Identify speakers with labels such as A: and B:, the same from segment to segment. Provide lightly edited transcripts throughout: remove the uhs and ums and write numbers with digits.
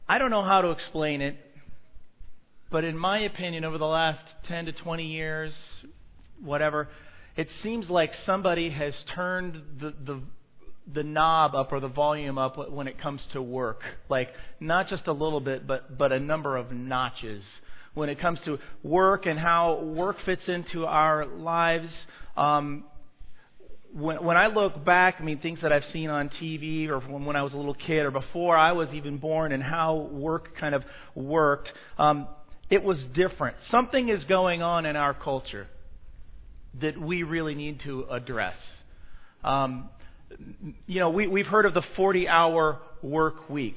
A: I don't know how to explain it, but in my opinion, over the last 10 to 20 years, whatever, it seems like somebody has turned the knob up or the volume up when it comes to work. Like, not just a little bit, but a number of notches. When it comes to work and how work fits into our lives, when I look back, I mean, things that I've seen on TV or from when I was a little kid or before I was even born and how work kind of worked, it was different. Something is going on in our culture that we really need to address. We've heard of the 40-hour work week.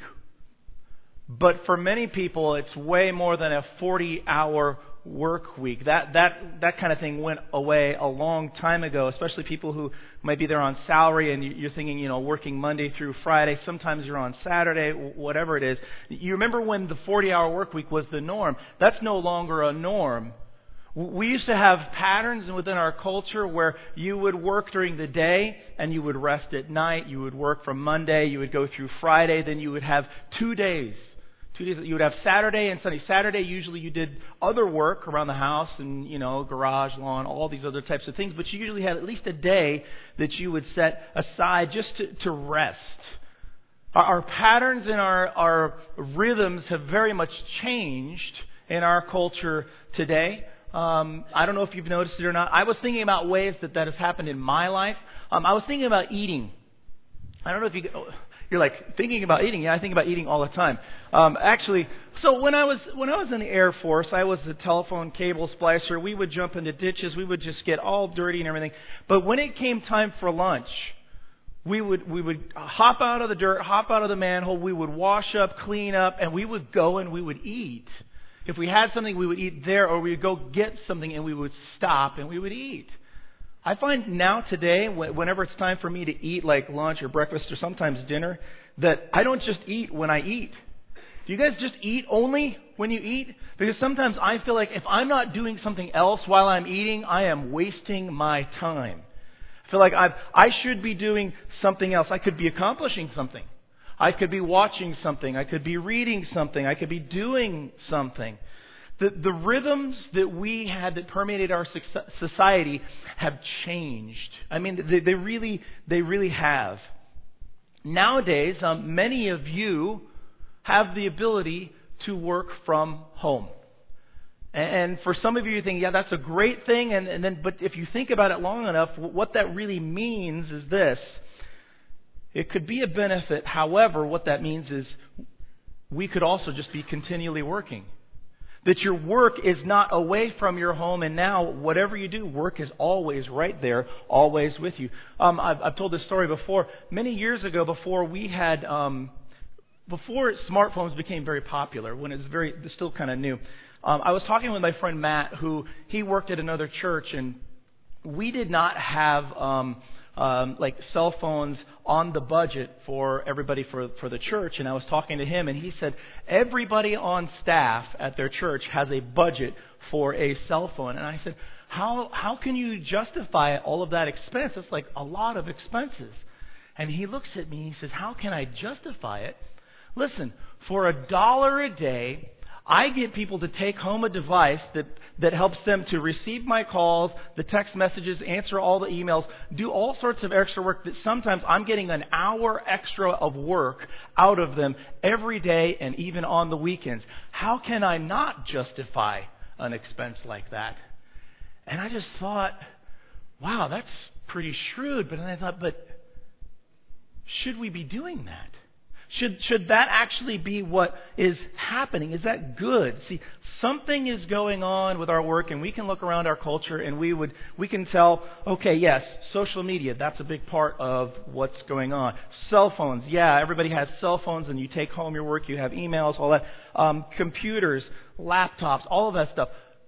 A: But for many people, it's way more than a 40-hour work week. That kind of thing went away a long time ago, especially people who might be there on salary and you're thinking, working Monday through Friday. Sometimes you're on Saturday, whatever it is. You remember when the 40-hour work week was the norm? That's no longer a norm. We used to have patterns within our culture where you would work during the day and you would rest at night. You would work from Monday, you would go through Friday, then you would have 2 days. 2 days. You would have Saturday and Sunday. Saturday, usually you did other work around the house and, garage, lawn, all these other types of things. But you usually had at least a day that you would set aside just to rest. Our patterns and our rhythms have very much changed in our culture today. I don't know if you've noticed it or not. I was thinking about ways that has happened in my life. I was thinking about eating. I don't know if you're like thinking about eating. Yeah, I think about eating all the time. So when I was in the Air Force, I was a telephone cable splicer. We would jump into ditches. We would just get all dirty and everything. But when it came time for lunch, we would hop out of the dirt, hop out of the manhole. We would wash up, clean up, and we would go and we would eat. If we had something, we would eat there, or we would go get something and we would stop and we would eat. I find now today, whenever it's time for me to eat, like lunch or breakfast or sometimes dinner, that I don't just eat when I eat. Do you guys just eat only when you eat? Because sometimes I feel like if I'm not doing something else while I'm eating, I am wasting my time. I feel like I should be doing something else. I could be accomplishing something. I could be watching something. I could be reading something. I could be doing something. The rhythms that we had that permeated our society have changed. I mean, they really have. Nowadays, many of you have the ability to work from home. And for some of you think, yeah, that's a great thing. But if you think about it long enough, what that really means is this. It could be a benefit. However, what that means is we could also just be continually working. That your work is not away from your home, and now whatever you do, work is always right there, always with you. I've told this story before. Many years ago, before smartphones became very popular, when it's still kind of new, I was talking with my friend Matt, who he worked at another church, and we did not have like cell phones on the budget for everybody for the church. And I was talking to him, and he said everybody on staff at their church has a budget for a cell phone. And I said, how can you justify all of that expense? It's like a lot of expenses. And he looks at me and he says, how can I justify it? Listen, for $1 a day, I get people to take home a device that helps them to receive my calls, the text messages, answer all the emails, do all sorts of extra work that sometimes I'm getting an hour extra of work out of them every day and even on the weekends. How can I not justify an expense like that? And I just thought, wow, that's pretty shrewd. But then I thought, but should we be doing that? Should that actually be what is happening? Is that good? See, something is going on with our work, and we can look around our culture and we can tell, okay, yes, social media, that's a big part of what's going on. Cell phones, yeah, everybody has cell phones, and you take home your work, you have emails, all that. Computers, laptops, all of that stuff.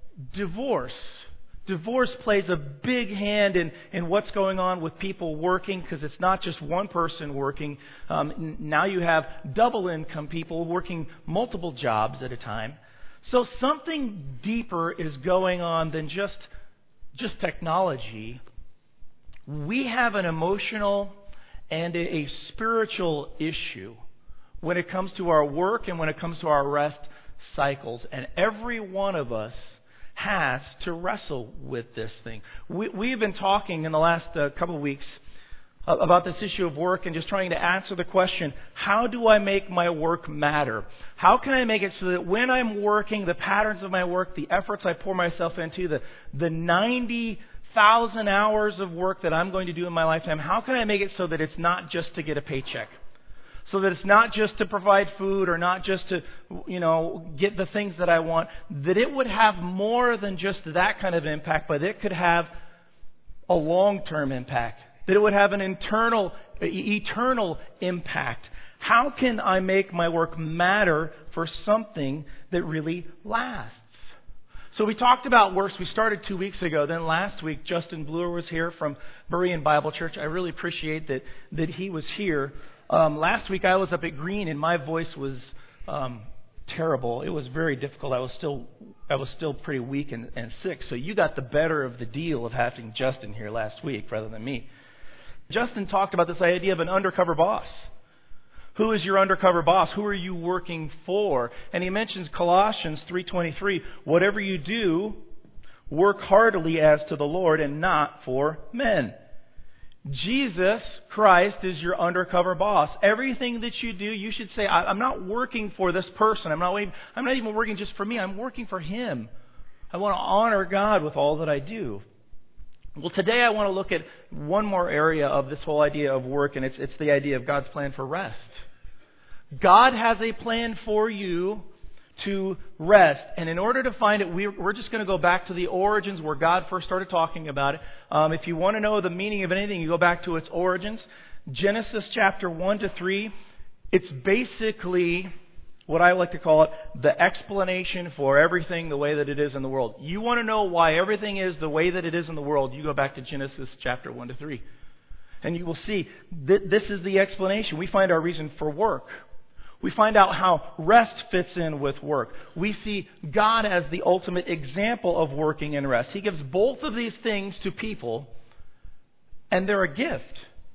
A: Divorce plays a big hand in what's going on with people working, because it's not just one person working. Now you have double income people working multiple jobs at a time. So something deeper is going on than just technology. We have an emotional and a spiritual issue when it comes to our work and when it comes to our rest cycles. And every one of us has to wrestle with this thing. We've been talking in the last couple of weeks about this issue of work and just trying to answer the question, how do I make my work matter? How can I make it so that when I'm working, the patterns of my work, the efforts I pour myself into, the 90,000 hours of work that I'm going to do in my lifetime, how can I make it so that it's not just to get a paycheck? So that it's not just to provide food or not just to, get the things that I want, that it would have more than just that kind of impact, but it could have a long-term impact. That it would have an eternal impact. How can I make my work matter for something that really lasts? So we talked about works. We started 2 weeks ago. Then last week, Justin Bluer was here from Berean Bible Church. I really appreciate that he was here. Last week I was up at Green and my voice was terrible. It was very difficult. I was still pretty weak and sick. So you got the better of the deal of having Justin here last week rather than me. Justin talked about this idea of an undercover boss. Who is your undercover boss? Who are you working for? And he mentions Colossians 3:23. Whatever you do, work heartily as to the Lord and not for men. Jesus Christ is your undercover boss. Everything that you do, you should say, I'm not working for this person. I'm not even working just for me. I'm working for Him. I want to honor God with all that I do. Well, today I want to look at one more area of this whole idea of work, and it's the idea of God's plan for rest. God has a plan for you to rest. And in order to find it, we're just going to go back to the origins where God first started talking about it. If you want to know the meaning of anything, you go back to its origins. Genesis chapter 1 to 3. It's basically what I like to call it, the explanation for everything the way that it is in the world. You want to know why everything is the way that it is in the world, you go back to Genesis chapter 1 to 3. And you will see that this is the explanation. We find our reason for work. We find out how rest fits in with work. We see God as the ultimate example of working and rest. He gives both of these things to people, and they're a gift.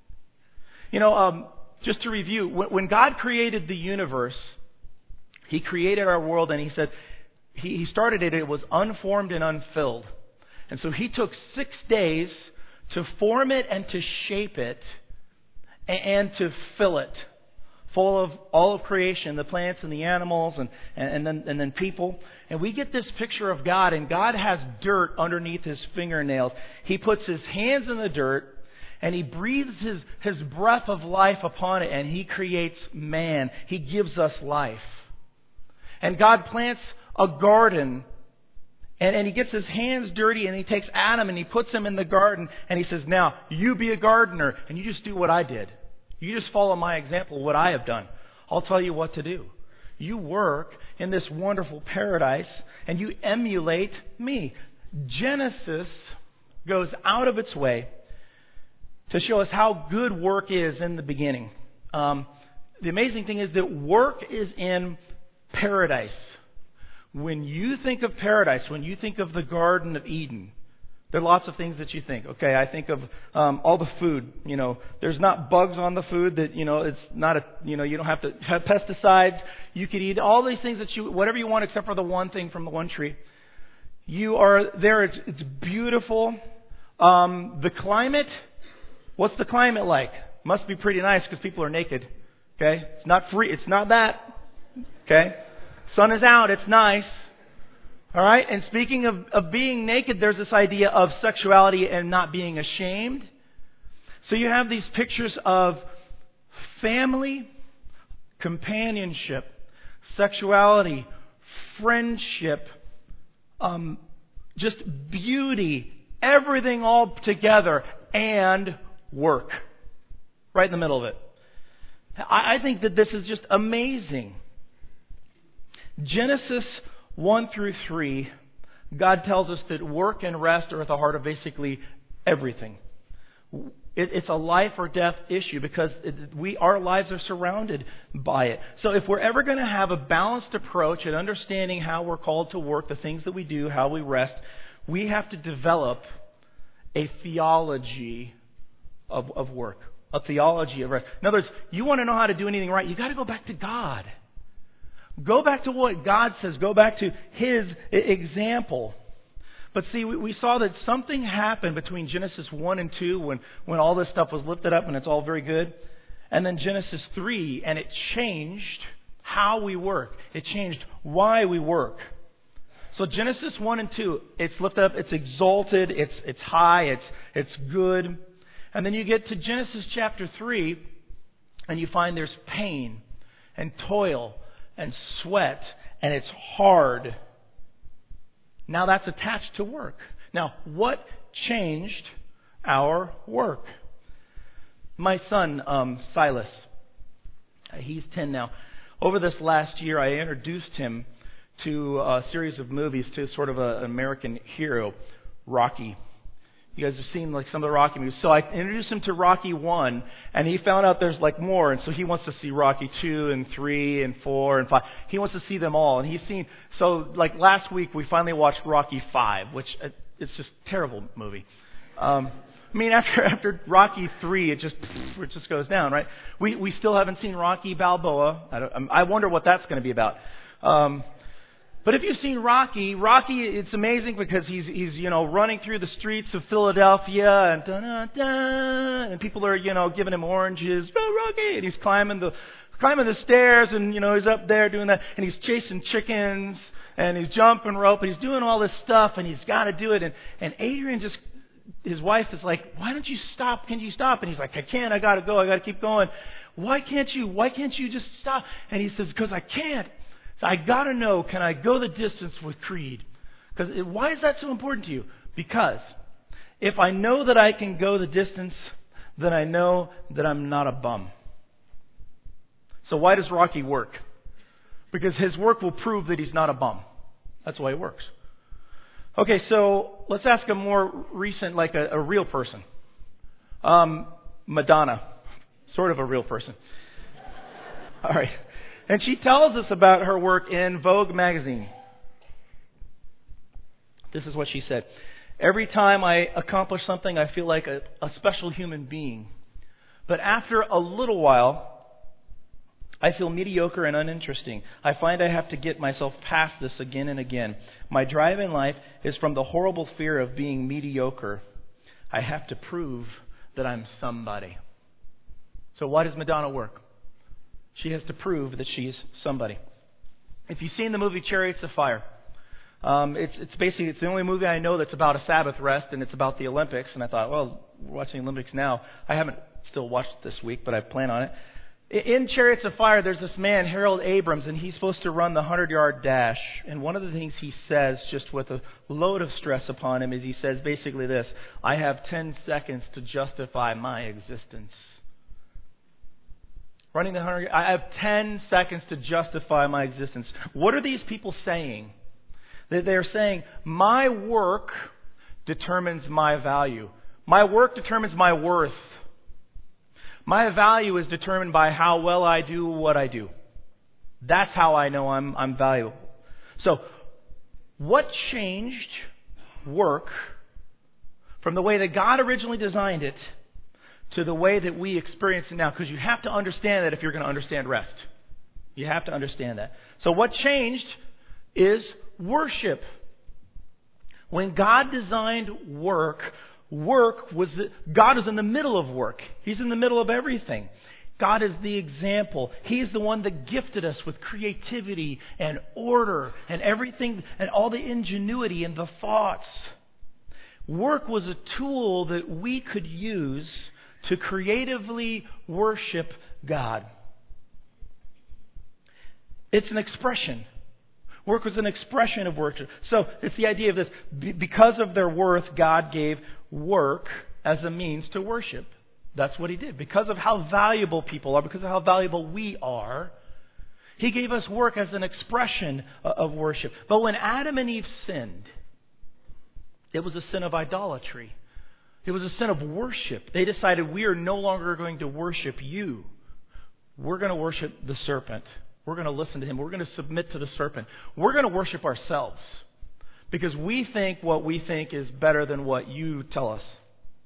A: Just to review, when God created the universe, He created our world, and He said, He started it was unformed and unfilled. And so He took 6 days to form it and to shape it and to fill it. Full of all of creation, the plants and the animals and then people. And we get this picture of God, and God has dirt underneath His fingernails. He puts His hands in the dirt, and He breathes His breath of life upon it, and He creates man. He gives us life. And God plants a garden, and He gets His hands dirty, and He takes Adam and He puts him in the garden, and He says, now, you be a gardener, and you just do what I did. You just follow my example, what I have done. I'll tell you what to do. You work in this wonderful paradise, and you emulate me. Genesis goes out of its way to show us how good work is in the beginning. The amazing thing is that work is in paradise. When you think of paradise, when you think of the Garden of Eden, there are lots of things that you think. Okay, I think of all the food. There's not bugs on the food. That it's not you don't have to have pesticides. You could eat all these things whatever you want, except for the one thing from the one tree. You are there. It's beautiful. The climate. What's the climate like? Must be pretty nice because people are naked. Okay, it's not free. It's not that. Okay, sun is out. It's nice. All right, and speaking of being naked, there's this idea of sexuality and not being ashamed. So you have these pictures of family, companionship, sexuality, friendship, just beauty, everything all together, and work. Right in the middle of it. I think that this is just amazing. Genesis 1 through 3, God tells us that work and rest are at the heart of basically everything. It's a life or death issue because our lives are surrounded by it. So if we're ever going to have a balanced approach at understanding how we're called to work, the things that we do, how we rest, we have to develop a theology of work. a theology of rest. In other words, you want to know how to do anything right, you got to go back to God. Go back to what God says. Go back to His example. But see, we saw that something happened between Genesis 1 and 2 when all this stuff was lifted up and it's all very good. And then Genesis 3, and it changed how we work. It changed why we work. So Genesis 1 and 2, it's lifted up, it's exalted, it's high, it's good. And then you get to Genesis chapter 3, and you find there's pain and toil and sweat, and it's hard. Now that's attached to work. Now, what changed our work? My son, Silas, he's 10 now. Over this last year, I introduced him to a series of movies, to sort of an American hero, Rocky. You guys have seen like some of the Rocky movies. So I introduced him to Rocky 1, and he found out there's like more, and so he wants to see Rocky 2 and 3 and 4 and 5. He wants to see them all, and so like last week we finally watched Rocky 5, which it's just a terrible movie. I mean, after Rocky 3, it just goes down, right? We still haven't seen Rocky Balboa. I wonder what that's going to be about. But if you've seen Rocky, it's amazing because he's running through the streets of Philadelphia and and people are giving him oranges, Rocky, and he's climbing the stairs, and he's up there doing that, and he's chasing chickens, and he's jumping rope, and he's doing all this stuff, and he's got to do it, and Adrian his wife is like, why don't you stop? Can you stop? And he's like, I can't. I got to go. I got to keep going. Why can't you just stop? And he says, because I can't. So I got to know, can I go the distance with Creed? Because why is that so important to you? Because if I know that I can go the distance, then I know that I'm not a bum. So why does Rocky work? Because his work will prove that he's not a bum. That's why it works. Okay, so let's ask a more recent, like a real person. Madonna. Sort of a real person. All right. And she tells us about her work in Vogue magazine. This is what she said. Every time I accomplish something, I feel like a special human being. But after a little while, I feel mediocre and uninteresting. I find I have to get myself past this again and again. My drive in life is from the horrible fear of being mediocre. I have to prove that I'm somebody. So why does Madonna work? She has to prove that she's somebody. If you've seen the movie Chariots of Fire, it's the only movie I know that's about a Sabbath rest, and it's about the Olympics. And I thought, well, we're watching the Olympics now. I haven't still watched it this week, but I plan on it. In Chariots of Fire, there's this man, Harold Abrams, and he's supposed to run the 100-yard dash. And one of the things he says, just with a load of stress upon him, is he says basically this: I have 10 seconds to justify my existence. Running the 100, I have 10 seconds to justify my existence. What are these people saying? They're saying, my work determines my value. My work determines my worth. My value is determined by how well I do what I do. That's how I know I'm valuable. So, what changed work from the way that God originally designed it to the way that we experience it now? Because you have to understand that if you're going to understand rest. You have to understand that. So what changed is worship. When God designed work was God is in the middle of work. He's in the middle of everything. God is the example. He's the one that gifted us with creativity and order and everything and all the ingenuity and the thoughts. Work was a tool that we could use to creatively worship God. It's an expression. Work was an expression of worship. So it's the idea of this. Because of their worth, God gave work as a means to worship. That's what He did. Because of how valuable people are, because of how valuable we are, He gave us work as an expression of worship. But when Adam and Eve sinned, it was a sin of idolatry. It was a sin of worship. They decided, we are no longer going to worship you. We're going to worship the serpent. We're going to listen to him. We're going to submit to the serpent. We're going to worship ourselves because we think what we think is better than what you tell us.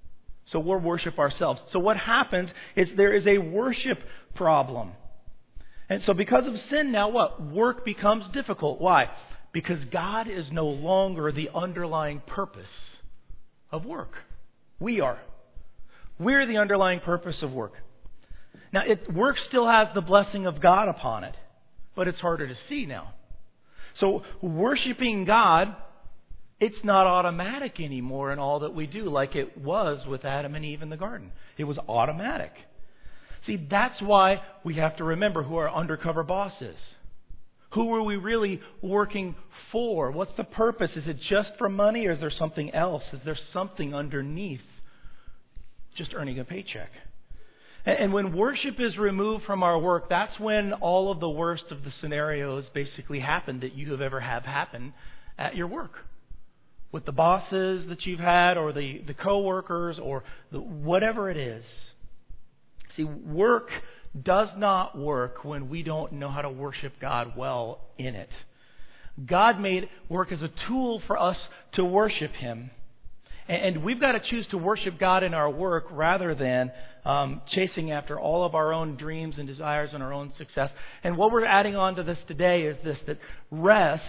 A: So we'll worship ourselves. So what happens is there is a worship problem. And so because of sin, now what? Work becomes difficult. Why? Because God is no longer the underlying purpose of work. We are. We're the underlying purpose of work. Now, work still has the blessing of God upon it, but it's harder to see now. So worshiping God, it's not automatic anymore in all that we do like it was with Adam and Eve in the garden. It was automatic. See, that's why we have to remember who our undercover boss is. Who are we really working for? What's the purpose? Is it just for money, or is there something else? Is there something underneath just earning a paycheck? And when worship is removed from our work, that's when all of the worst of the scenarios basically happen that you have ever have happen at your work. With the bosses that you've had, or the co-workers, or whatever it is. See, work does not work when we don't know how to worship God well in it. God made work as a tool for us to worship Him. And we've got to choose to worship God in our work rather than chasing after all of our own dreams and desires and our own success. And what we're adding on to this today is this, that rest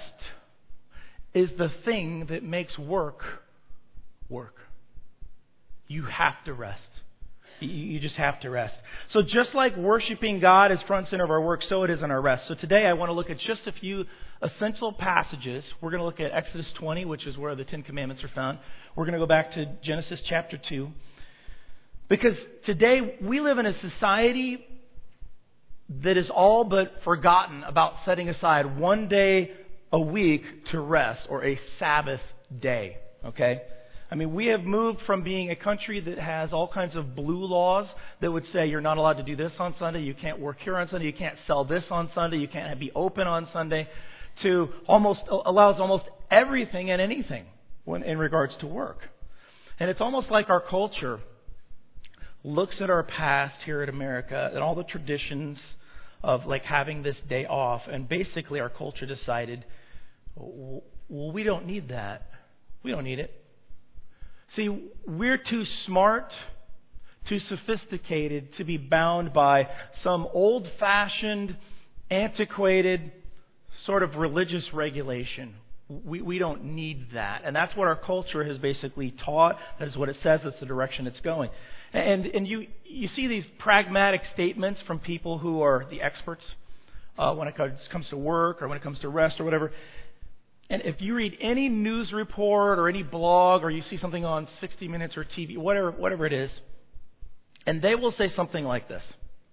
A: is the thing that makes work work. You have to rest. You just have to rest. So just like worshiping God is front and center of our work, so it is in our rest. So today I want to look at just a few essential passages. We're going to look at Exodus 20, which is where the Ten Commandments are found. We're going to go back to Genesis chapter 2. Because today we live in a society that is all but forgotten about setting aside one day a week to rest, or a Sabbath day. Okay? I mean, we have moved from being a country that has all kinds of blue laws that would say you're not allowed to do this on Sunday, you can't work here on Sunday, you can't sell this on Sunday, you can't be open on Sunday, to allows almost everything and anything in regards to work. And it's almost like our culture looks at our past here in America and all the traditions of like having this day off, and basically our culture decided, well, we don't need that. We don't need it. See, we're too smart, too sophisticated to be bound by some old-fashioned, antiquated sort of religious regulation. We don't need that. And that's what our culture has basically taught. That is what it says. That's the direction it's going. And you see these pragmatic statements from people who are the experts when it comes to work or when it comes to rest or whatever. And if you read any news report or any blog, or you see something on 60 Minutes or TV, whatever it is, and they will say something like this: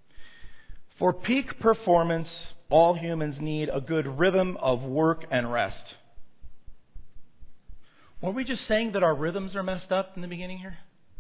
A: for peak performance, all humans need a good rhythm of work and rest. Weren't we just saying that our rhythms are messed up in the beginning here?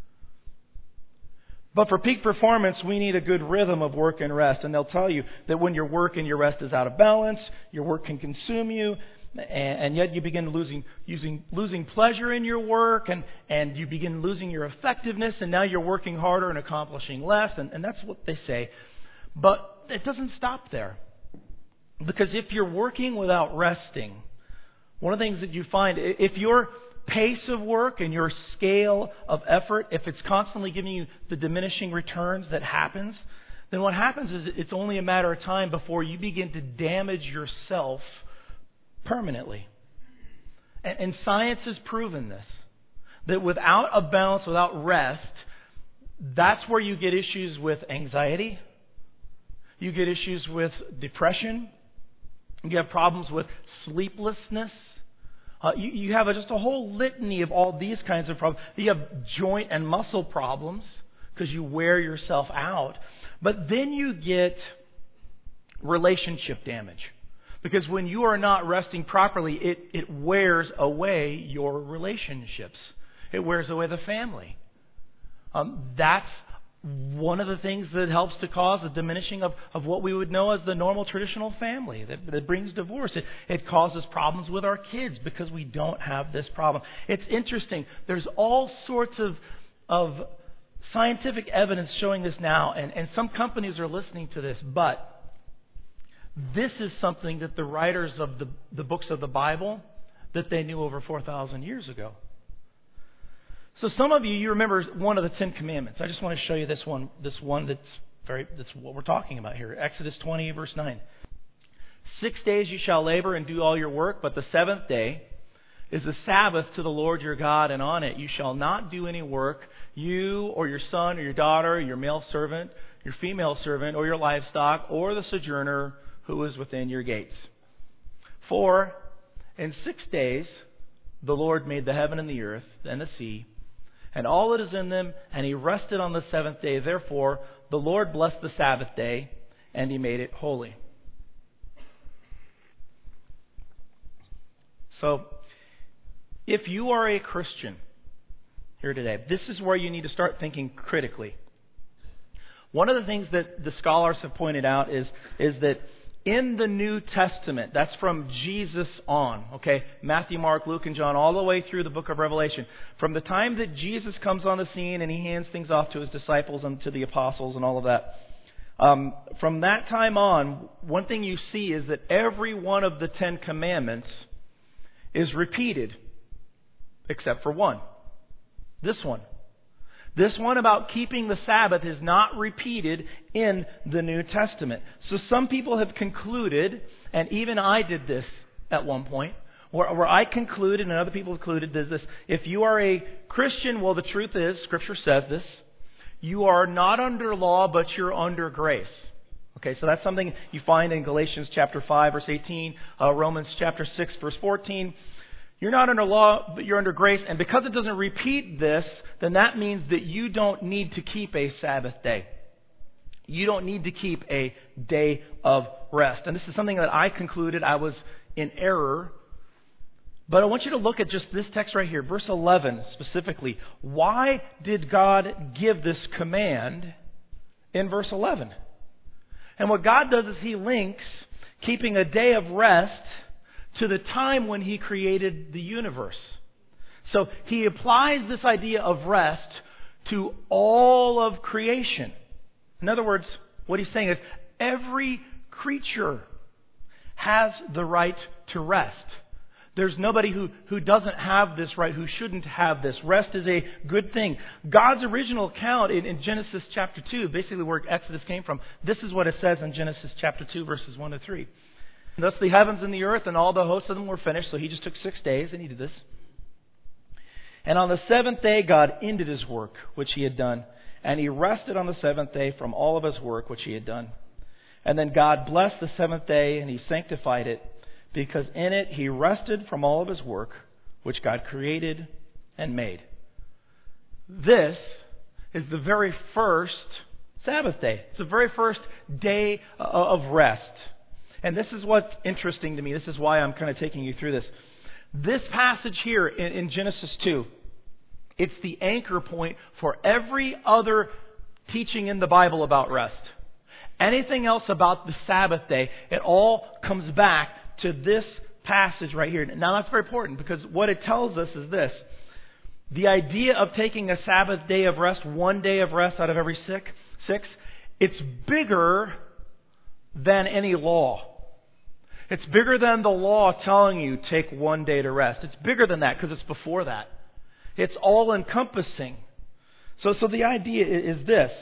A: But for peak performance, we need a good rhythm of work and rest. And they'll tell you that when your work and your rest is out of balance, your work can consume you. And yet you begin losing pleasure in your work, and you begin losing your effectiveness, and now you're working harder and accomplishing less, and that's what they say. But it doesn't stop there. Because if you're working without resting, one of the things that you find, if your pace of work and your scale of effort, if it's constantly giving you the diminishing returns that happens, then what happens is it's only a matter of time before you begin to damage yourself permanently. And science has proven this. That without a balance, without rest, that's where you get issues with anxiety. You get issues with depression. You have problems with sleeplessness. You have just a whole litany of all these kinds of problems. You have joint and muscle problems because you wear yourself out. But then you get relationship damage. Because when you are not resting properly, it wears away your relationships. It wears away the family. That's one of the things that helps to cause a diminishing of what we would know as the normal traditional family that brings divorce. It causes problems with our kids because we don't have this problem. It's interesting. There's all sorts of scientific evidence showing this now, and some companies are listening to this, but this is something that the writers of the books of the Bible, that they knew over 4,000 years ago. So some of you remember one of the 10 Commandments. I just want to show you this one that's what we're talking about here. Exodus 20, verse 9. 6 days you shall labor and do all your work, but the seventh day is the Sabbath to the Lord your God, and on it you shall not do any work, you or your son or your daughter, your male servant, your female servant, or your livestock, or the sojourner who is within your gates. For in 6 days the Lord made the heaven and the earth and the sea, and all that is in them, and He rested on the seventh day. Therefore the Lord blessed the Sabbath day, and He made it holy. So, if you are a Christian here today, this is where you need to start thinking critically. One of the things that the scholars have pointed out is that in the New Testament, that's from Jesus on, okay? Matthew, Mark, Luke, and John, all the way through the book of Revelation. From the time that Jesus comes on the scene and He hands things off to His disciples and to the apostles and all of that, from that time on, one thing you see is that every one of the 10 Commandments is repeated, except for one. This one. This one about keeping the Sabbath is not repeated in the New Testament. So some people have concluded, and even I did this at one point, where I concluded, and other people concluded, this: if you are a Christian, well, the truth is, Scripture says this, you are not under law, but you're under grace. Okay, so that's something you find in Galatians chapter 5, verse 18, Romans chapter 6, verse 14. You're not under law, but you're under grace. And because it doesn't repeat this, then that means that you don't need to keep a Sabbath day. You don't need to keep a day of rest. And this is something that I concluded I was in error. But I want you to look at just this text right here, verse 11 specifically. Why did God give this command in verse 11? And what God does is He links keeping a day of rest to the time when He created the universe. So He applies this idea of rest to all of creation. In other words, what He's saying is every creature has the right to rest. There's nobody who doesn't have this right, who shouldn't have this. Rest is a good thing. God's original account in Genesis chapter 2, basically where Exodus came from, this is what it says in Genesis chapter 2, verses 1 to 3. Thus the heavens and the earth and all the hosts of them were finished. So He just took 6 days and He did this. And on the seventh day God ended His work which He had done. And He rested on the seventh day from all of His work which He had done. And then God blessed the seventh day and He sanctified it, because in it He rested from all of His work which God created and made. This is the very first Sabbath day. It's the very first day of rest. And this is what's interesting to me. This is why I'm kind of taking you through this. This passage here in Genesis 2, it's the anchor point for every other teaching in the Bible about rest. Anything else about the Sabbath day, it all comes back to this passage right here. Now that's very important, because what it tells us is this. The idea of taking a Sabbath day of rest, one day of rest out of every six, it's bigger than any law. It's bigger than the law telling you take 1 day to rest. It's bigger than that because it's before that. It's all encompassing. So the idea is this.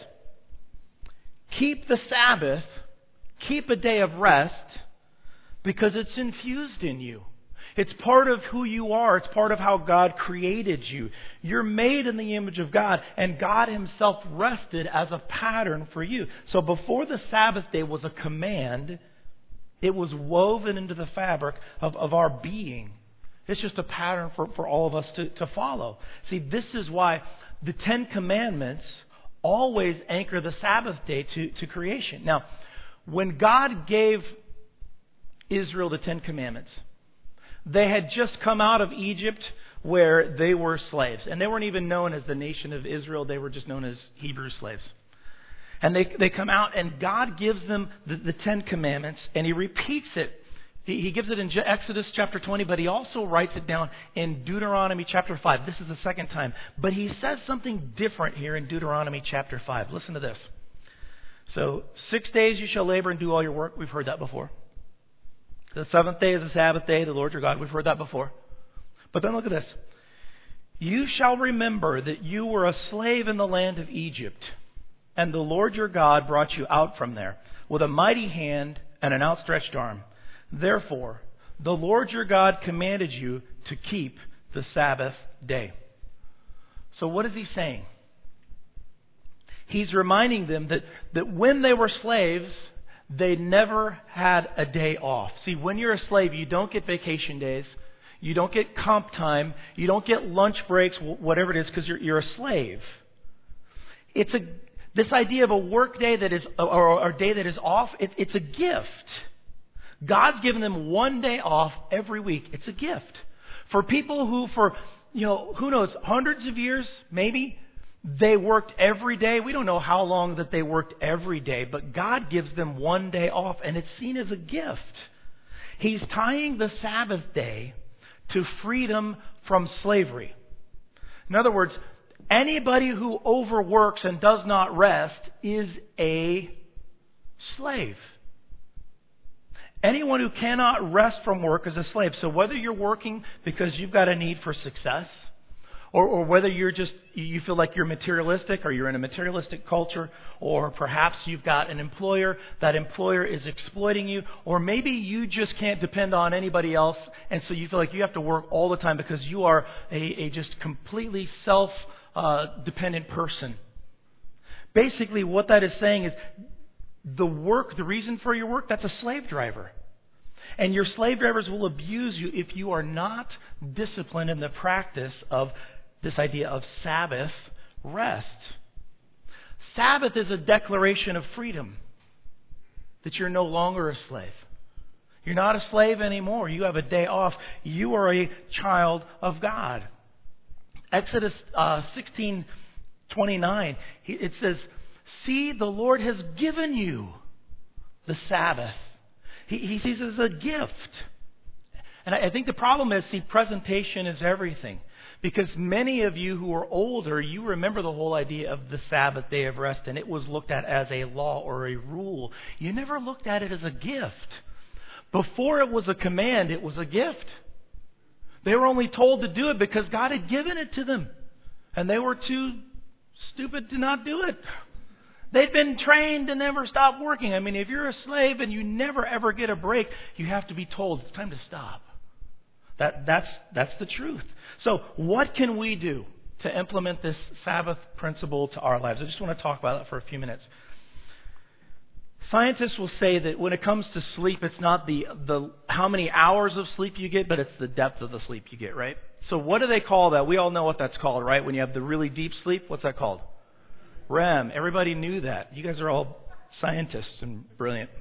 A: Keep the Sabbath, keep a day of rest, because it's infused in you. It's part of who you are. It's part of how God created you. You're made in the image of God, and God Himself rested as a pattern for you. So before the Sabbath day was a command, it was woven into the fabric of our being. It's just a pattern for all of us to follow. See, this is why the 10 Commandments always anchor the Sabbath day to creation. Now, when God gave Israel the 10 Commandments, they had just come out of Egypt where they were slaves. And they weren't even known as the nation of Israel. They were just known as Hebrew slaves. And they come out, and God gives them the 10 Commandments, and He repeats it. He gives it in Exodus chapter 20, but He also writes it down in Deuteronomy chapter 5. This is the second time. But He says something different here in Deuteronomy chapter 5. Listen to this. So, 6 days you shall labor and do all your work. We've heard that before. The seventh day is the Sabbath day, the Lord your God. We've heard that before. But then look at this. You shall remember that you were a slave in the land of Egypt, and the Lord your God brought you out from there with a mighty hand and an outstretched arm. Therefore, the Lord your God commanded you to keep the Sabbath day. So what is he saying? He's reminding them that when they were slaves, they never had a day off. See, when you're a slave, you don't get vacation days. You don't get comp time. You don't get lunch breaks, whatever it is, because you're a slave. This idea of a work day that is, or a day that is off, it's a gift. God's given them one day off every week. It's a gift. For people who, who knows, hundreds of years, maybe, they worked every day. We don't know how long that they worked every day, but God gives them one day off, and it's seen as a gift. He's tying the Sabbath day to freedom from slavery. In other words, anybody who overworks and does not rest is a slave. Anyone who cannot rest from work is a slave. So whether you're working because you've got a need for success, or whether you feel like you're materialistic, or you're in a materialistic culture, or perhaps you've got an employer, that employer is exploiting you, or maybe you just can't depend on anybody else, and so you feel like you have to work all the time because you are a just completely self-dependent person. Basically, what that is saying is the reason for your work, that's a slave driver. And your slave drivers will abuse you if you are not disciplined in the practice of this idea of Sabbath rest. Sabbath is a declaration of freedom, that you're no longer a slave. You're not a slave anymore. You have a day off. You are a child of God. Exodus 16:29, it says, "See, the Lord has given you the Sabbath." He sees it as a gift. And I think the problem is, presentation is everything. Because many of you who are older, you remember the whole idea of the Sabbath day of rest, and it was looked at as a law or a rule. You never looked at it as a gift. Before it was a command, it was a gift. They were only told to do it because God had given it to them. And they were too stupid to not do it. They'd been trained to never stop working. I mean, if you're a slave and you never ever get a break, you have to be told it's time to stop. That's the truth. So what can we do to implement this Sabbath principle to our lives? I just want to talk about that for a few minutes. Scientists will say that when it comes to sleep, it's not the how many hours of sleep you get, but it's the depth of the sleep you get, right? So what do they call that? We all know what that's called, right? When you have the really deep sleep, what's that called? REM. Everybody knew that. You guys are all scientists and brilliant.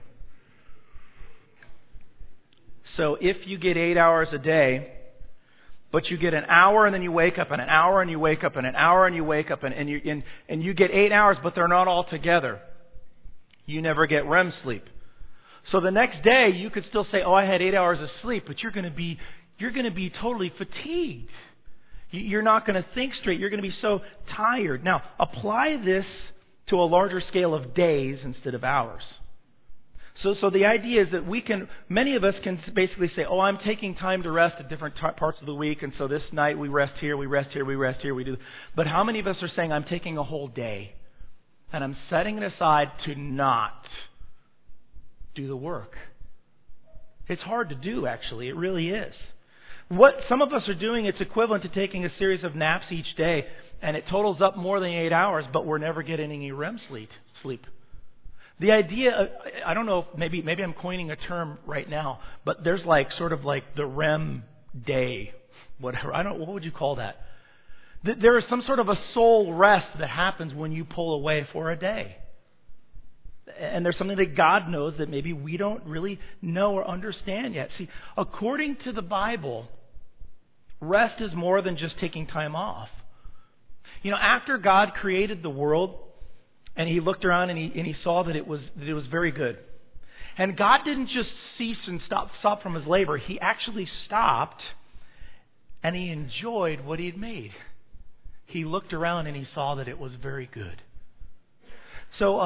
A: So if you get 8 hours a day, but you get an hour and then you wake up, and an hour and you wake up, and an hour and you wake up, and you get 8 hours, but they're not all together, you never get REM sleep. So the next day you could still say, "Oh, I had 8 hours of sleep," but you're going to be totally fatigued. You're not going to think straight. You're going to be so tired. Now, apply this to a larger scale of days instead of hours. So the idea is that many of us can basically say, "Oh, I'm taking time to rest at different parts of the week, and so this night we rest here, we rest here, we rest here, we do." But how many of us are saying, "I'm taking a whole day, and I'm setting it aside to not do the work"? It's hard to do, actually. It really is. What some of us are doing, it's equivalent to taking a series of naps each day, and it totals up more than 8 hours, but we're never getting any REM sleep. The idea, I don't know, maybe I'm coining a term right now, but there's sort of the REM day, whatever. What would you call that? There is some sort of a soul rest that happens when you pull away for a day. And there's something that God knows that maybe we don't really know or understand yet. See, according to the Bible, rest is more than just taking time off. After God created the world, and He looked around and he saw that it was very good. And God didn't just cease and stop from His labor. He actually stopped and He enjoyed what He had made. He looked around and He saw that it was very good. So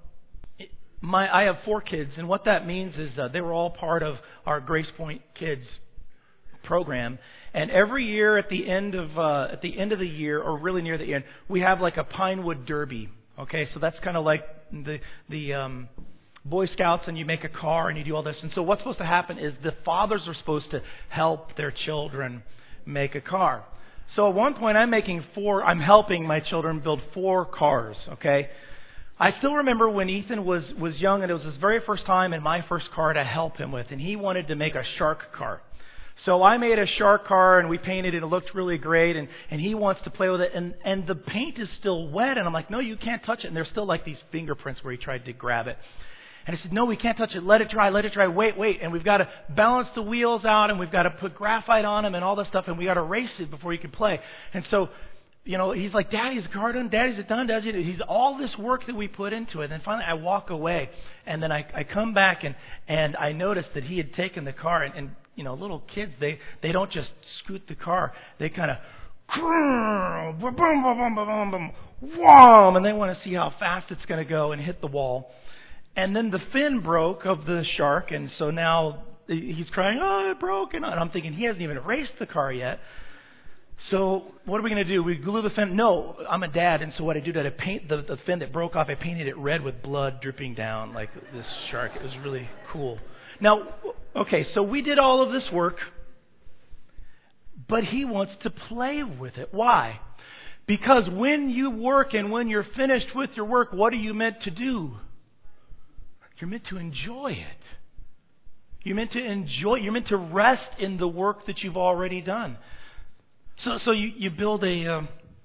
A: I have 4 kids, and what that means is they were all part of our Grace Point Kids program. And every year at the end of the year, or really near the end, we have like a Pinewood Derby. Okay, so that's kind of like the Boy Scouts, and you make a car and you do all this. And so what's supposed to happen is the fathers are supposed to help their children make a car. So at one point I'm helping my children build 4 cars, okay? I still remember when Ethan was young, and it was his very first time in my first car to help him with, and he wanted to make a shark car. So I made a shark car, and we painted it. It looked really great, and he wants to play with it, and the paint is still wet, and I'm like, no, you can't touch it. And there's still like these fingerprints where he tried to grab it. And I said, no, we can't touch it. Let it dry. Wait. And we've got to balance the wheels out, and we've got to put graphite on them and all this stuff, and we got to race it before you can play. And so, he's like, Daddy, is the car done? Daddy, is it done? He's all this work that we put into it. And then finally I walk away, and then I come back, and I noticed that he had taken the car, and little kids, they don't just scoot the car. They kind of, boom, boom, boom, boom, boom, wham, and they want to see how fast it's going to go and hit the wall. And then the fin broke of the shark, and so now he's crying, oh, it broke. And I'm thinking, he hasn't even raced the car yet. So what are we going to do? We glue the fin? No, I'm a dad, and so what I do is I paint the fin that broke off. I painted it red with blood dripping down like this shark. It was really cool. Now, okay, so we did all of this work, but he wants to play with it. Why? Because when you work and when you're finished with your work, what are you meant to do? You're meant to enjoy it. You're meant to rest in the work that you've already done. So you build a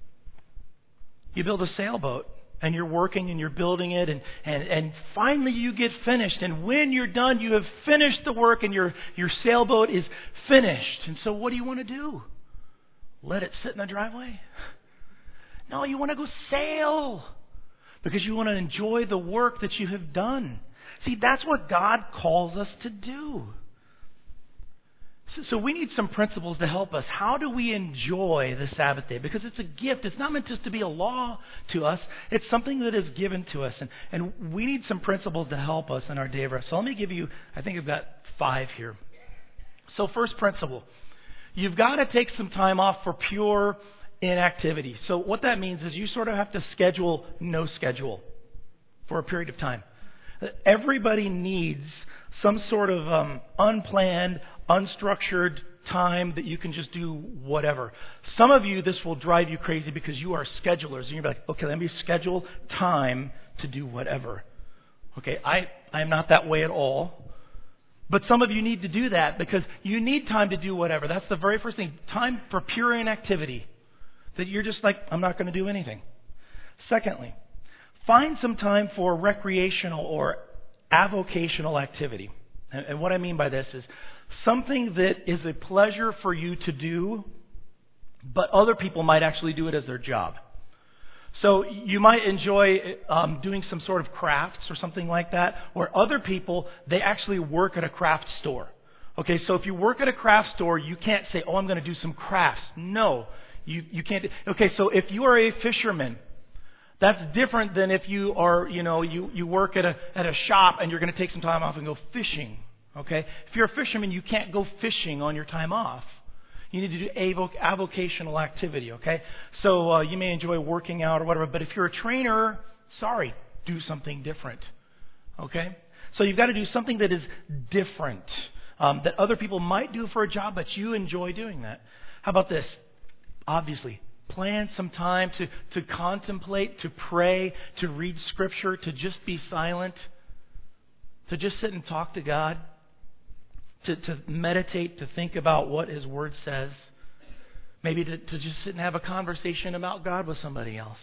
A: sailboat, and you're working and you're building it, and finally you get finished. And when you're done, you have finished the work, and your sailboat is finished. And so what do you want to do? Let it sit in the driveway? No, you want to go sail because you want to enjoy the work that you have done. See, that's what God calls us to do. So we need some principles to help us. How do we enjoy the Sabbath day? Because it's a gift. It's not meant just to be a law to us. It's something that is given to us. And we need some principles to help us in our day of rest. So let me give you, I think I've got 5 here. So first principle, you've got to take some time off for pure inactivity. So what that means is you sort of have to schedule no schedule for a period of time. Everybody needs some sort of unplanned, unstructured time that you can just do whatever. Some of you, this will drive you crazy because you are schedulers. And you're like, okay, let me schedule time to do whatever. Okay, I'm not that way at all. But some of you need to do that because you need time to do whatever. That's the very first thing. Time for pure inactivity. That you're just like, I'm not going to do anything. Secondly, find some time for recreational or avocational activity. And what I mean by this is something that is a pleasure for you to do, but other people might actually do it as their job. So you might enjoy doing some sort of crafts or something like that, or other people, they actually work at a craft store. Okay, so if you work at a craft store, you can't say, oh, I'm going to do some crafts. No, you can't. Okay, so if you are a fisherman, that's different than if you are, you work at a shop and you're going to take some time off and go fishing. Okay? If you're a fisherman, you can't go fishing on your time off. You need to do avocational activity, okay? So you may enjoy working out or whatever, but if you're a trainer, sorry, do something different. Okay? So you've got to do something that is different, that other people might do for a job, but you enjoy doing that. How about this? Obviously, plan some time to contemplate, to pray, to read Scripture, to just be silent, to just sit and talk to God, to meditate, to think about what His Word says, maybe to just sit and have a conversation about God with somebody else.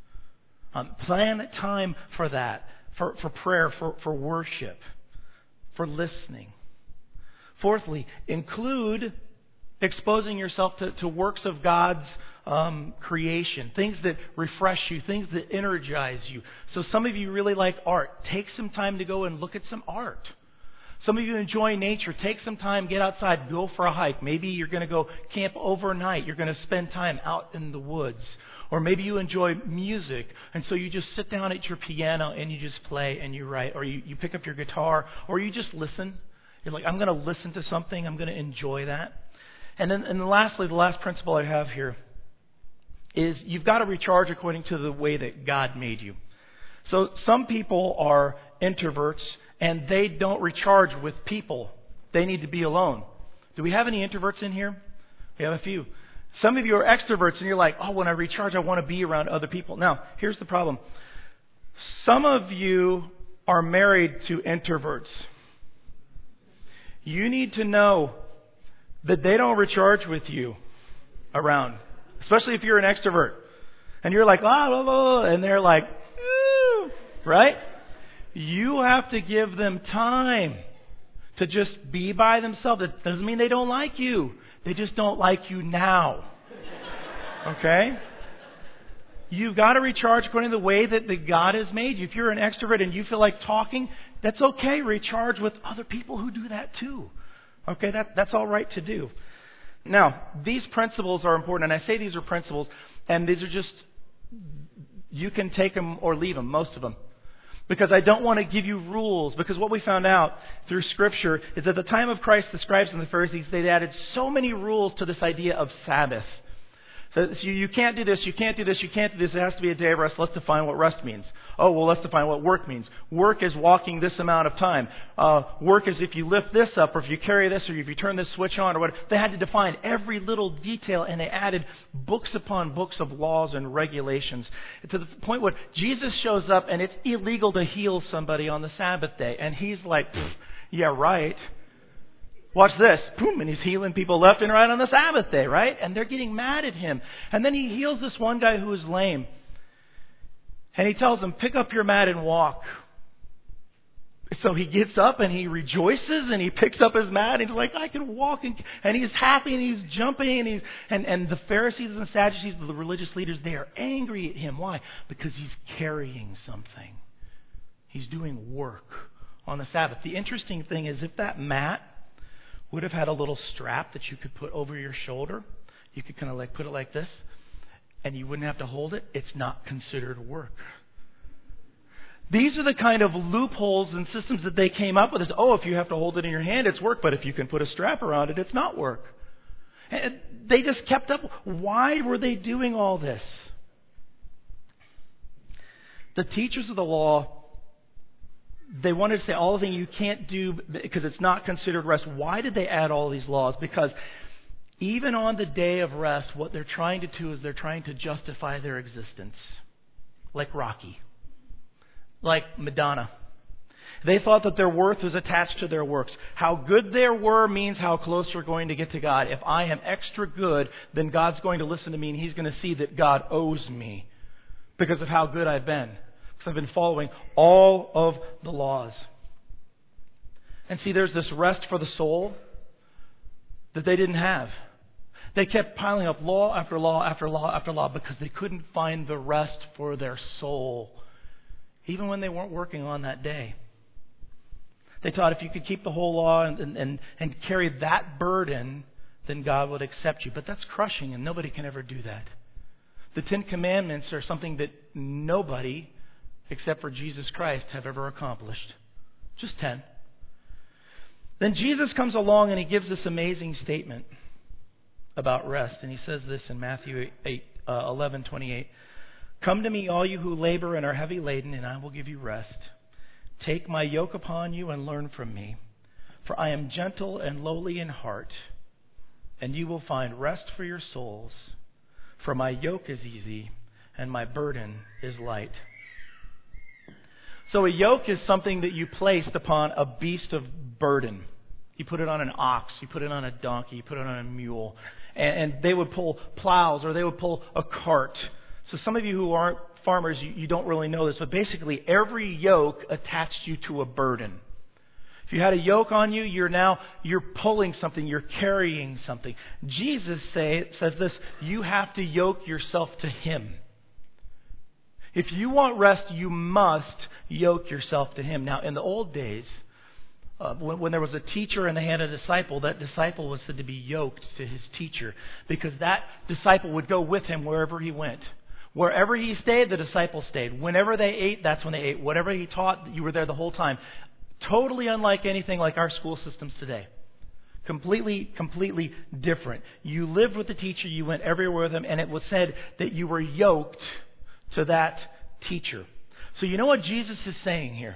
A: Plan time for that, for prayer, for worship, for listening. Fourthly, include exposing yourself to works of God's creation, things that refresh you, things that energize you. So some of you really like art. Take some time to go and look at some art. Some of you enjoy nature. Take some time, get outside, go for a hike. Maybe you're going to go camp overnight. You're going to spend time out in the woods. Or maybe you enjoy music, and so you just sit down at your piano and you just play and you write. Or you pick up your guitar, or you just listen. You're like, I'm going to listen to something. I'm going to enjoy that. And lastly, the last principle I have here is you've got to recharge according to the way that God made you. So some people are introverts and they don't recharge with people. They need to be alone. Do we have any introverts in here? We have a few. Some of you are extroverts and you're like, oh, when I recharge, I want to be around other people. Now, here's the problem. Some of you are married to introverts. You need to know that they don't recharge with you around, especially if you're an extrovert. And you're like, ah, blah, blah, and they're like, right? You have to give them time to just be by themselves. It doesn't mean they don't like you. They just don't like you now. Okay? You've got to recharge according to the way that God has made you. If you're an extrovert and you feel like talking, that's okay. Recharge with other people who do that too. Okay? That's all right to do. Now, these principles are important. And I say these are principles, and these are just, you can take them or leave them, most of them. Because I don't want to give you rules. Because what we found out through Scripture is at the time of Christ, the scribes and the Pharisees, they added so many rules to this idea of Sabbath. So you can't do this, you can't do this, you can't do this. It has to be a day of rest. Let's define what rest means. Oh, well, let's define what work means. Work is walking this amount of time. Work is if you lift this up, or if you carry this, or if you turn this switch on, or whatever. They had to define every little detail, and they added books upon books of laws and regulations to the point where Jesus shows up, and it's illegal to heal somebody on the Sabbath day. And he's like, yeah, right. Watch this. Boom, and he's healing people left and right on the Sabbath day, right? And they're getting mad at him. And then he heals this one guy who is lame. And he tells him, pick up your mat and walk. So he gets up and he rejoices and he picks up his mat and he's like, I can walk. And he's happy and he's jumping and the Pharisees and the Sadducees, the religious leaders, they are angry at him. Why? Because he's carrying something. He's doing work on the Sabbath. The interesting thing is if that mat would have had a little strap that you could put over your shoulder, you could kind of like put it like this, and you wouldn't have to hold it, it's not considered work. These are the kind of loopholes and systems that they came up with. Is, oh, if you have to hold it in your hand, it's work, but if you can put a strap around it, it's not work. And they just kept up. Why were they doing all this? The teachers of the law, they wanted to say all the things you can't do because it's not considered rest. Why did they add all these laws? Because even on the day of rest, what they're trying to do is they're trying to justify their existence. Like Rocky. Like Madonna. They thought that their worth was attached to their works. How good they were means how close we're going to get to God. If I am extra good, then God's going to listen to me and He's going to see that God owes me because of how good I've been. I've been following all of the laws. And see, there's this rest for the soul that they didn't have. They kept piling up law after law after law after law because they couldn't find the rest for their soul, even when they weren't working on that day. They thought if you could keep the whole law and carry that burden, then God would accept you. But that's crushing, and nobody can ever do that. The Ten Commandments are something that nobody except for Jesus Christ have ever accomplished. Just 10. Then Jesus comes along and He gives this amazing statement about rest. And He says this in Matthew 11:28. Come to me, all you who labor and are heavy laden, and I will give you rest. Take my yoke upon you and learn from me. For I am gentle and lowly in heart, and you will find rest for your souls. For my yoke is easy, and my burden is light. So a yoke is something that you placed upon a beast of burden. You put it on an ox, you put it on a donkey, you put it on a mule. And they would pull plows or they would pull a cart. So some of you who aren't farmers, you don't really know this, but basically every yoke attached you to a burden. If you had a yoke on you, you're pulling something, you're carrying something. Jesus says this, you have to yoke yourself to Him. If you want rest, you must yoke yourself to Him. Now, in the old days, when there was a teacher and they had a disciple, that disciple was said to be yoked to his teacher because that disciple would go with him wherever he went. Wherever he stayed, the disciple stayed. Whenever they ate, that's when they ate. Whatever he taught, you were there the whole time. Totally unlike anything like our school systems today. Completely different. You lived with the teacher, you went everywhere with him, and it was said that you were yoked to that teacher. So you know what Jesus is saying here?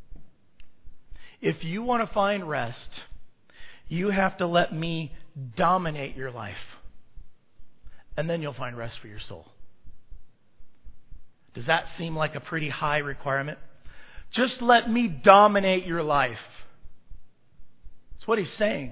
A: If you want to find rest, you have to let me dominate your life. And then you'll find rest for your soul. Does that seem like a pretty high requirement? Just let me dominate your life. That's what he's saying.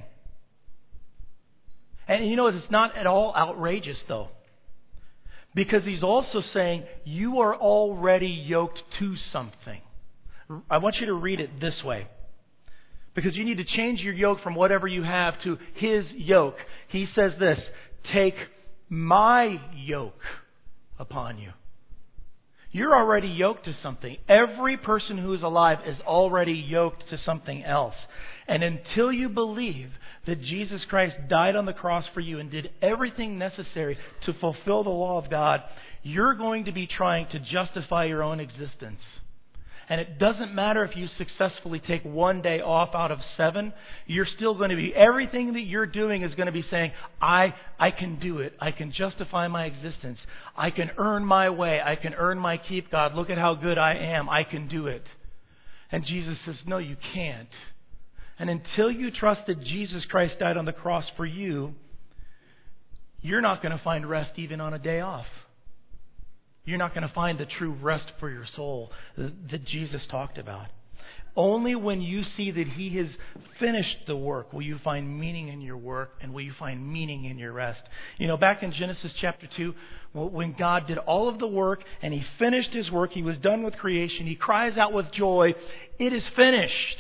A: And you know, it's not at all outrageous, though. Because he's also saying, you are already yoked to something. I want you to read it this way. Because you need to change your yoke from whatever you have to his yoke. He says this, take my yoke upon you. You're already yoked to something. Every person who is alive is already yoked to something else. And until you believe that Jesus Christ died on the cross for you and did everything necessary to fulfill the law of God, you're going to be trying to justify your own existence. And it doesn't matter if you successfully take one day off out of 7. You're still going to be, everything that you're doing is going to be saying, I can do it. I can justify my existence. I can earn my way. I can earn my keep, God. Look at how good I am. I can do it. And Jesus says, no, you can't. And until you trust that Jesus Christ died on the cross for you, you're not going to find rest even on a day off. You're not going to find the true rest for your soul that Jesus talked about. Only when you see that He has finished the work will you find meaning in your work and will you find meaning in your rest. You know, back in Genesis chapter 2, when God did all of the work and He finished His work, He was done with creation, He cries out with joy, "It is finished."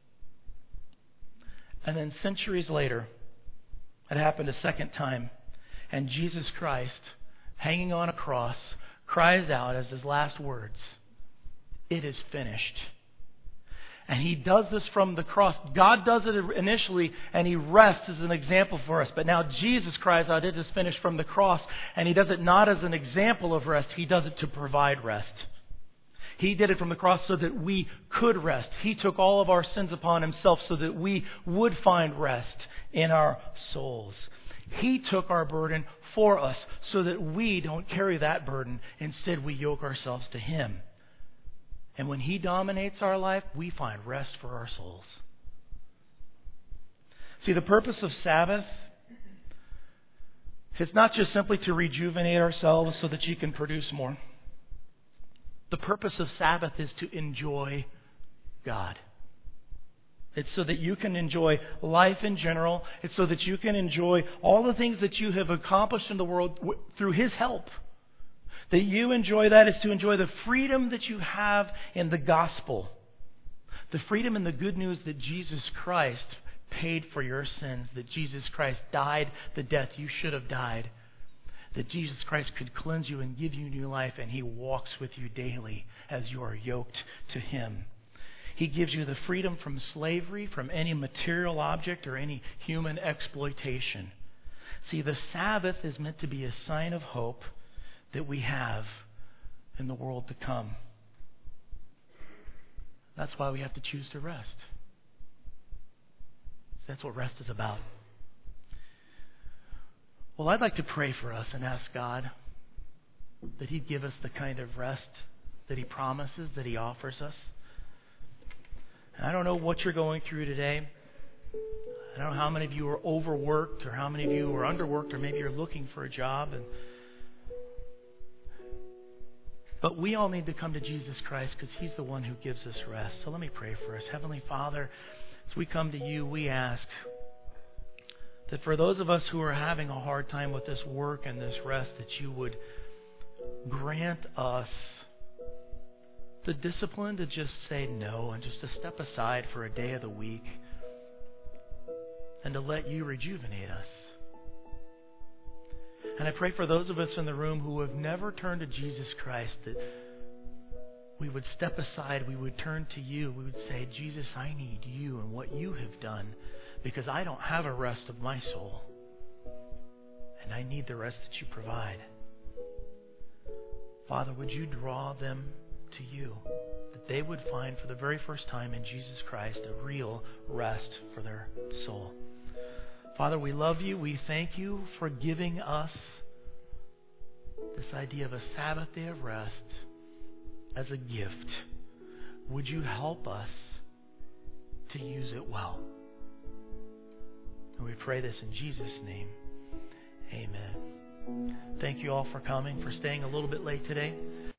A: And then centuries later, it happened a second time, and Jesus Christ, hanging on a cross, cries out as His last words, "It is finished." And He does this from the cross. God does it initially, and He rests as an example for us. But now Jesus cries out, "It is finished," from the cross. And He does it not as an example of rest. He does it to provide rest. He did it from the cross so that we could rest. He took all of our sins upon Himself so that we would find rest in our souls. He took our burden for us so that we don't carry that burden. Instead, we yoke ourselves to Him. And when He dominates our life, we find rest for our souls. See, the purpose of Sabbath is not just simply to rejuvenate ourselves so that you can produce more. The purpose of Sabbath is to enjoy God. It's so that you can enjoy life in general. It's so that you can enjoy all the things that you have accomplished in the world through His help. That you enjoy that is to enjoy the freedom that you have in the gospel. The freedom in the good news that Jesus Christ paid for your sins. That Jesus Christ died the death you should have died. That Jesus Christ could cleanse you and give you new life, and He walks with you daily as you are yoked to Him. He gives you the freedom from slavery, from any material object or any human exploitation. See, the Sabbath is meant to be a sign of hope that we have in the world to come. That's why we have to choose to rest. That's what rest is about. Well, I'd like to pray for us and ask God that He'd give us the kind of rest that He promises, that He offers us. I don't know what you're going through today. I don't know how many of you are overworked or how many of you are underworked or maybe you're looking for a job. But we all need to come to Jesus Christ because He's the one who gives us rest. So let me pray for us. Heavenly Father, as we come to You, we ask that for those of us who are having a hard time with this work and this rest, that You would grant us the discipline to just say no and just to step aside for a day of the week and to let You rejuvenate us. And I pray for those of us in the room who have never turned to Jesus Christ, that we would step aside, we would turn to You, we would say, "Jesus, I need You and what You have done, because I don't have a rest of my soul, and I need the rest that You provide." Father, would You draw them to You, that they would find for the very first time in Jesus Christ a real rest for their soul.
B: Father, we love you. We thank you for giving us this idea of a Sabbath day of rest as a gift. Would you help us to use it well? And we pray this in Jesus' name. Amen. Thank you all for coming, for staying a little bit late today.